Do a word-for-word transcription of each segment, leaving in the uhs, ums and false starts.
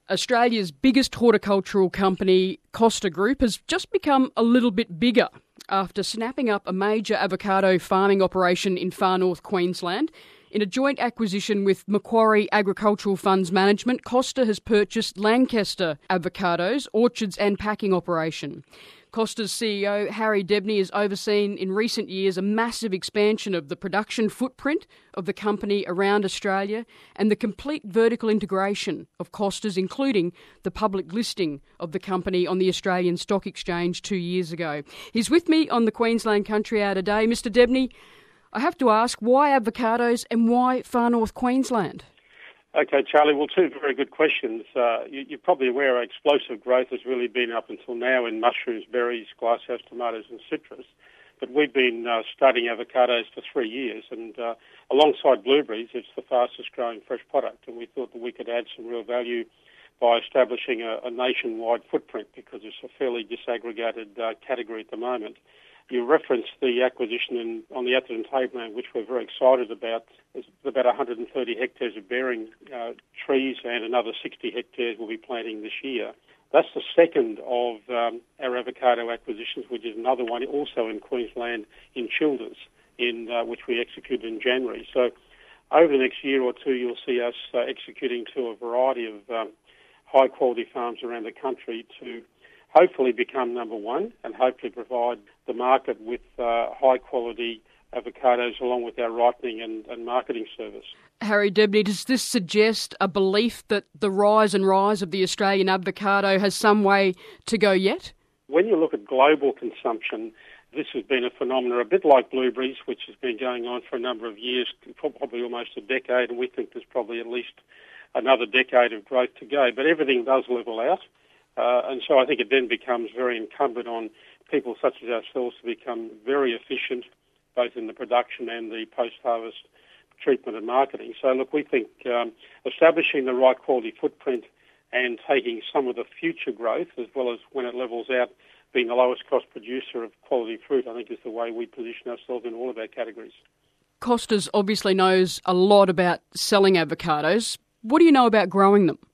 Australia's biggest horticultural company, Costa Group, has just become a little bit bigger after snapping up a major avocado farming operation in far north Queensland. In a joint acquisition with Macquarie Agricultural Funds Management, Costa has purchased Lancaster Avocados, orchards and packing operation. Costa's C E O, Harry Debney, has overseen in recent years a massive expansion of the production footprint of the company around Australia and the complete vertical integration of Costa's, including the public listing of the company on the Australian Stock Exchange two years ago. He's with me on the Queensland Country Hour today. Mister Debney, I have to ask, why avocados and why far north Queensland? Okay, Charlie, well, two very good questions. Uh, you, you're probably aware our explosive growth has really been up until now in mushrooms, berries, glasshouse tomatoes and citrus. But we've been uh, studying avocados for three years and uh, alongside blueberries, it's the fastest growing fresh product, and we thought that we could add some real value by establishing a, a nationwide footprint because it's a fairly disaggregated uh, category at the moment. You referenced the acquisition in, on the Atherton Tableland, which we're very excited about. There's about one hundred thirty hectares of bearing uh, trees and another sixty hectares we'll be planting this year. That's the second of um, our avocado acquisitions, which is another one also in Queensland in Childers, in uh, which we executed in January. So over the next year or two, you'll see us uh, executing to a variety of um, high-quality farms around the country to hopefully become number one and hopefully provide the market with uh, high-quality avocados along with our ripening and, and marketing service. Harry Debney, does this suggest a belief that the rise and rise of the Australian avocado has some way to go yet? When you look at global consumption, this has been a phenomenon a bit like blueberries, which has been going on for a number of years, probably almost a decade, and we think there's probably at least another decade of growth to go. But everything does level out. Uh, and so I think it then becomes very incumbent on people such as ourselves to become very efficient, both in the production and the post-harvest treatment and marketing. So look, we think um, establishing the right quality footprint and taking some of the future growth, as well as when it levels out, being the lowest cost producer of quality fruit, I think is the way we position ourselves in all of our categories. Costa's obviously knows a lot about selling avocados. What do you know about growing them?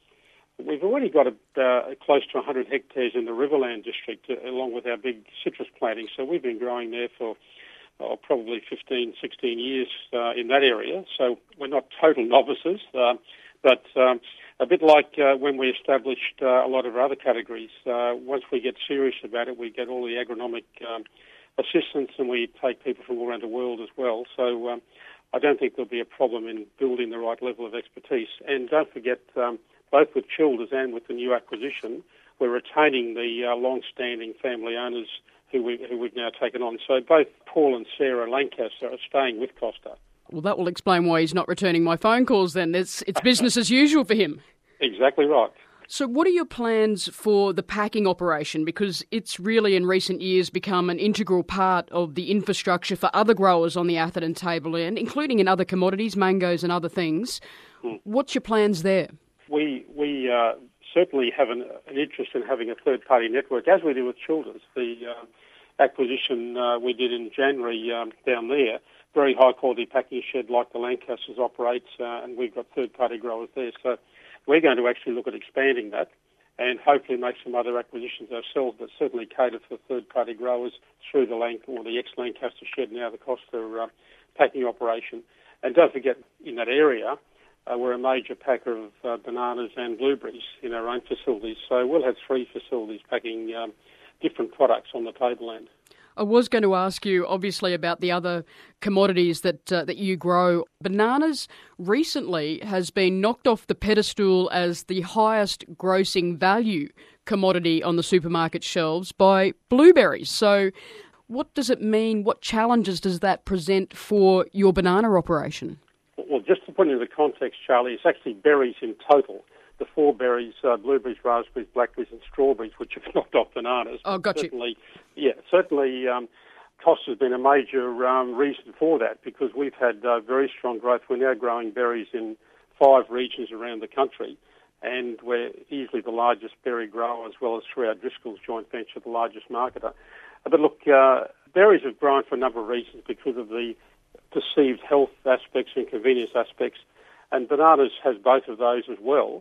We've already got a, uh, close to one hundred hectares in the Riverland district, uh, along with our big citrus planting. So we've been growing there for uh, probably fifteen, sixteen years uh, in that area. So we're not total novices, uh, but um, a bit like uh, when we established uh, a lot of other categories. Uh, once we get serious about it, we get all the agronomic um, assistance and we take people from all around the world as well. So um, I don't think there'll be a problem in building the right level of expertise. And don't forget, um, both with Childers and with the new acquisition, we're retaining the uh, long-standing family owners who, we, who we've now taken on. So both Paul and Sarah Lancaster are staying with Costa. Well, that will explain why he's not returning my phone calls then. It's, it's business as usual for him. Exactly right. So what are your plans for the packing operation? Because it's really in recent years become an integral part of the infrastructure for other growers on the Atherton Tableland, including in other commodities, mangoes and other things. Hmm. What's your plans there? We we uh, certainly have an, an interest in having a third-party network, as we do with Childers. The uh, acquisition uh, we did in January um, down there, very high-quality packing shed like the Lancasters operates, uh, and we've got third-party growers there. So we're going to actually look at expanding that and hopefully make some other acquisitions ourselves that certainly cater for third-party growers through the Lanc or the ex-Lancaster shed, now the Costa uh, packing operation. And don't forget, in that area, Uh, we're a major packer of uh, bananas and blueberries in our own facilities. So we'll have three facilities packing um, different products on the tableland. I was going to ask you, obviously, about the other commodities that uh, that you grow. Bananas recently has been knocked off the pedestal as the highest grossing value commodity on the supermarket shelves by blueberries. So what does it mean? What challenges does that present for your banana operation? Well, just to put it into context, Charlie, it's actually berries in total. The four berries, uh, blueberries, raspberries, blackberries and strawberries, which have knocked off bananas. Oh, got certainly, you. Yeah, certainly um, cost has been a major um, reason for that because we've had uh, very strong growth. We're now growing berries in five regions around the country and we're easily the largest berry grower as well as through our Driscoll's joint venture, the largest marketer. But look, uh, berries have grown for a number of reasons because of the perceived health aspects and convenience aspects, and bananas has both of those as well.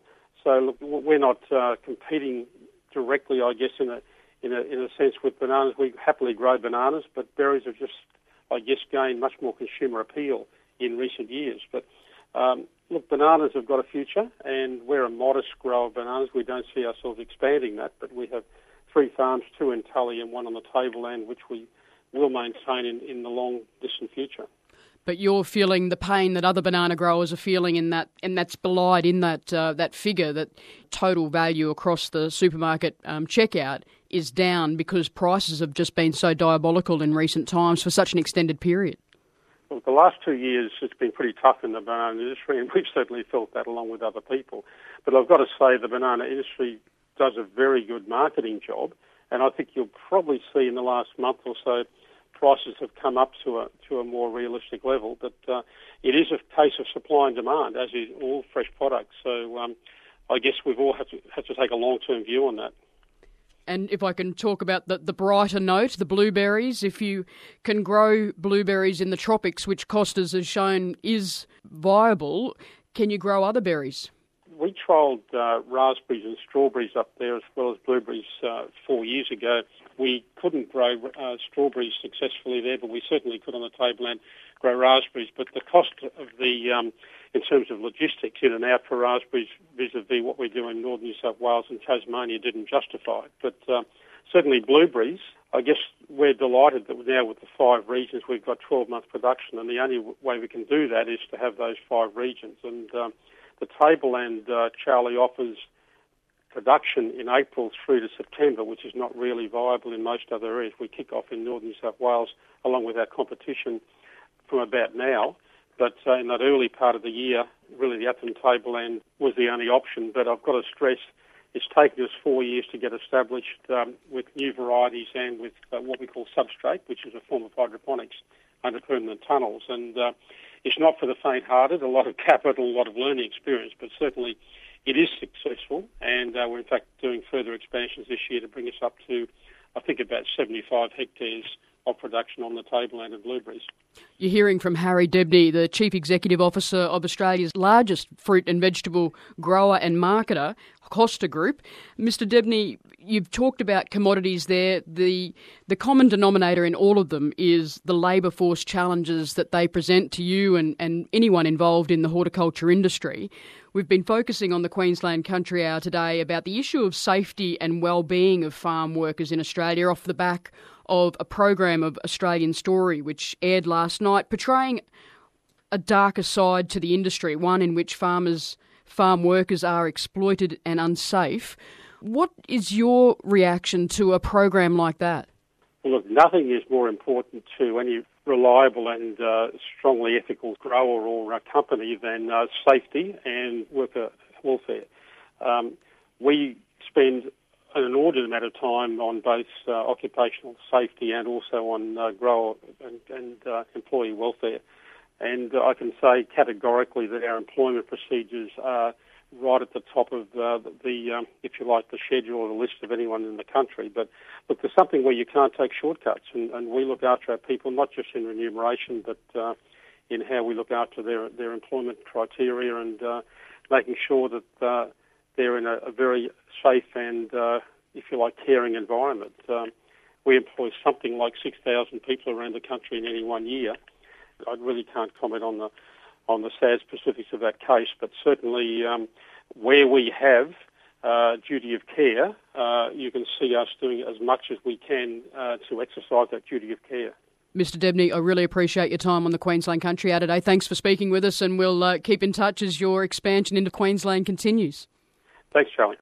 So look, we're not uh, competing directly, I guess, in a in a in a sense with bananas. We happily grow bananas, but berries have just, I guess, gained much more consumer appeal in recent years. But um, look, bananas have got a future, and we're a modest grower of bananas. We don't see ourselves expanding that, but we have three farms, two in Tully and one on the tableland, which we will maintain in, in the long distant future. But you're feeling the pain that other banana growers are feeling, in that, and that's belied in that uh, that figure, that total value across the supermarket um, checkout is down because prices have just been so diabolical in recent times for such an extended period. Well, the last two years it's been pretty tough in the banana industry, and we've certainly felt that along with other people. But I've got to say the banana industry does a very good marketing job, and I think you'll probably see in the last month or so prices have come up to a to a more realistic level. But uh, it is a case of supply and demand, as is all fresh products. So um, I guess we've all had to have to take a long-term view on that. And if I can talk about the, the brighter note, the blueberries, if you can grow blueberries in the tropics, which Costas has shown is viable, can you grow other berries? We trialled uh, raspberries and strawberries up there as well as blueberries uh, four years ago. We couldn't grow uh, strawberries successfully there, but we certainly could on the tableland grow raspberries. But the cost of the, um, in terms of logistics in and out for raspberries vis-a-vis what we do in northern New South Wales and Tasmania didn't justify it. But uh, certainly blueberries, I guess we're delighted that now with the five regions we've got twelve months production, and the only way we can do that is to have those five regions. And um, the tableland, uh, Charlie, offers production in April through to September, which is not really viable in most other areas. We kick off in northern New South Wales along with our competition from about now. But uh, in that early part of the year, really the Atherton tableland was the only option. But I've got to stress it's taken us four years to get established um, with new varieties and with uh, what we call substrate, which is a form of hydroponics under permanent tunnels. And uh, it's not for the faint-hearted, a lot of capital, a lot of learning experience, but certainly it is successful, and uh, we're in fact doing further expansions this year to bring us up to, I think, about seventy-five hectares of production on the tableland of blueberries. You're hearing from Harry Debney, the Chief Executive Officer of Australia's largest fruit and vegetable grower and marketer, Costa Group. Mister Debney, you've talked about commodities there. The the common denominator in all of them is the labour force challenges that they present to you and, and anyone involved in the horticulture industry. We've been focusing on the Queensland Country Hour today about the issue of safety and well-being of farm workers in Australia off the back of a program of Australian Story which aired last night, portraying a darker side to the industry, one in which farmers, farm workers are exploited and unsafe. What is your reaction to a program like that? Well, look, nothing is more important to any reliable and uh, strongly ethical grower or uh, company than uh, safety and worker welfare. Um, we spend an inordinate amount of time on both uh, occupational safety and also on uh, grower and, and uh, employee welfare. And uh, I can say categorically that our employment procedures are right at the top of uh, the, um, if you like, the schedule or the list of anyone in the country. But look, there's something where you can't take shortcuts, and, and we look after our people not just in remuneration, but uh, in how we look after their their employment criteria and uh, making sure that uh, they're in a, a very safe and, uh, if you like, caring environment. Um, we employ something like six thousand people around the country in any one year. I really can't comment on the on the sad specifics of that case, but certainly um, where we have uh, duty of care, uh, you can see us doing as much as we can uh, to exercise that duty of care. Mister Debney, I really appreciate your time on the Queensland Country Hour today. Thanks for speaking with us, and we'll uh, keep in touch as your expansion into Queensland continues. Thanks, Charlie.